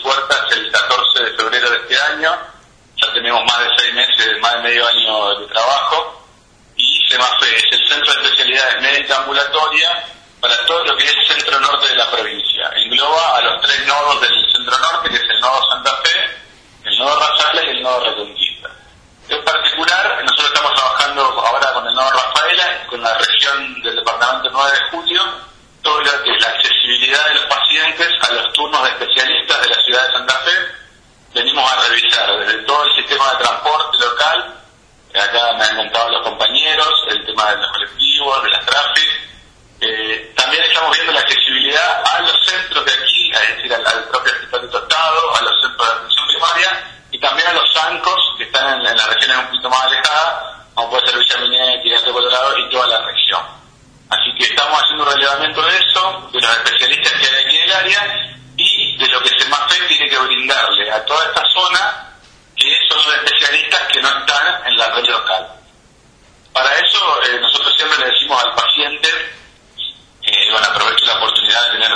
puertas el 14 de febrero de este año. Ya tenemos más de 6 meses, más de medio año de trabajo. Y CEMAFE es el Centro de Especialidades Médica Ambulatoria para todo lo que es el centro norte de la provincia. Engloba a los 3 nodos del centro norte, que es el nodo Santa Fe, el nodo Rafaela y el nodo Reconquista. En particular, nosotros estamos trabajando ahora con el nodo Rafaela y con la región del departamento 9 de Julio, todo lo que es la accesibilidad de los pacientes a los turnos de especialistas de la ciudad de Santa Fe. Venimos a revisar desde todo el sistema de transporte local, acá me han contado los compañeros, el tema de los colectivos, de las tráficos. También estamos viendo la accesibilidad a los centros de aquí, es decir, al propio Hospital de Estado, a los centros de atención primaria y también a los zancos que están en las regiones un poquito más alejadas, como puede ser Villa Minetti, Alto Colorado y toda la región. Así que estamos haciendo un relevamiento de eso, de los especialistas que hay aquí en el área y de lo que CEMAFE tiene que brindarle a toda esta zona, que son los especialistas que no están en la red local. Para eso nosotros siempre le decimos al paciente, bueno, aprovecho la oportunidad de tener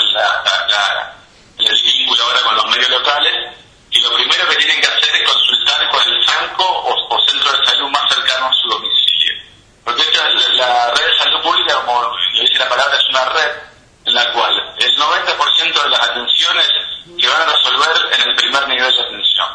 el vínculo ahora con los medios locales, y lo primero que tienen que hacer es consultar con el SANCO o centro de salud más cercano a su domicilio. Porque la red de salud pública, como lo dice la palabra, es una red en la cual el 90% de las atenciones se van a resolver en el primer nivel de atención.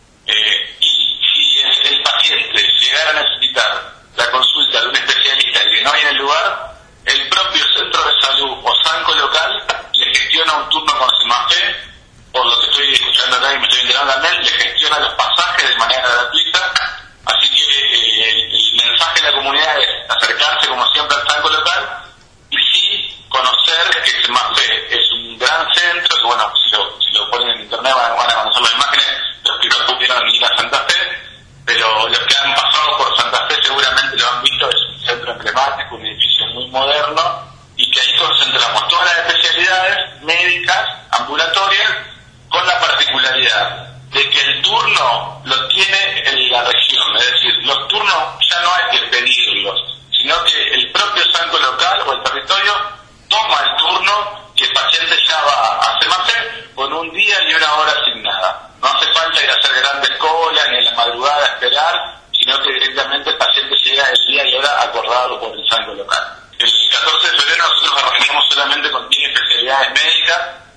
Y si el paciente llegara a necesitar la consulta de un especialista y que no hay en el lugar, el propio centro de salud o SANCO local le gestiona un turno con CEMAFE, por lo que estoy escuchando acá y me estoy enterando también, le gestiona los pasajes de manera gratuita. Así que el mensaje de la comunidad es acercarse como siempre al SANCO local y sí conocer que CEMAFE es un gran centro, que bueno, si lo ponen en internet van a conocer las imágenes, los que no pudieron ir a Santa Fe, pero los que han pasado por Santa Fe seguramente lo han visto, es un centro emblemático, un edificio muy moderno, y que ahí concentramos todas las especialidades médicas, ambulatorias, con la particularidad de que el turno lo tiene en la región, es decir, los turnos ya no hay que pedirlos, sino que el propio SANCO local o el territorio toma el turno y el paciente ya va a CEMAFE con un día y una hora asignada. No hace falta ir a hacer grandes colas ni en la madrugada a esperar, sino que directamente el paciente llega el día y hora acordado por el SANCO local. El 14 de febrero nosotros arrancamos solamente con 10 especialidades médicas,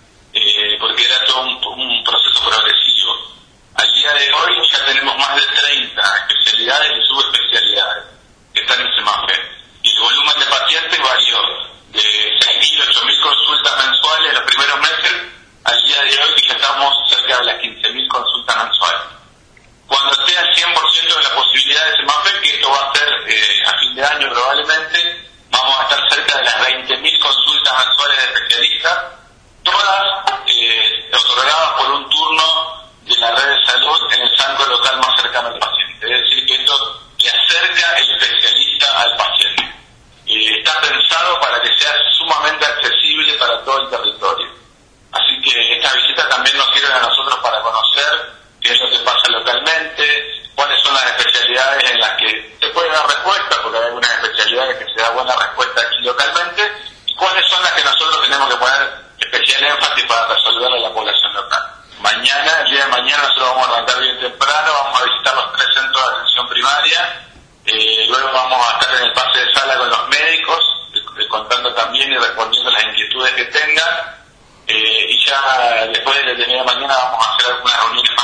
porque era todo un proceso progresivo. Al día de hoy ya tenemos más de 30 especialidades y subespecialidades que están en CEMAFE. Y el volumen de pacientes varió de 6.000 a 8.000 consultas mensuales en los primeros meses, al día de hoy que ya estamos cerca de las 15.000 consultas mensuales. Cuando esté al 100% de la posibilidad de CEMAFE, que esto va a ser a fin de año probablemente, vamos a estar cerca de las 20.000 consultas mensuales de especialistas, todas otorgadas por un turno de la red de salud en el SANCO local más cercano al paciente. Es decir, que esto le acerca el especialista al paciente. Está pensado para que sea sumamente accesible para todo el territorio. Así que esta visita también nos sirve a nosotros para conocer qué es lo que pasa localmente, cuáles son las especialidades en las que se puede dar respuesta, porque hay algunas especialidades que se da buena respuesta aquí localmente, y cuáles son las que nosotros tenemos que poner especial énfasis para resolverle a la población local. Mañana, el día de mañana, nosotros vamos a arrancar bien temprano, vamos a visitar los 3 centros de atención primaria, luego vamos a estar en el pase de sala con los médicos, contando también y respondiendo las inquietudes que tengan, y ya después del día de mañana vamos a hacer algunas reuniones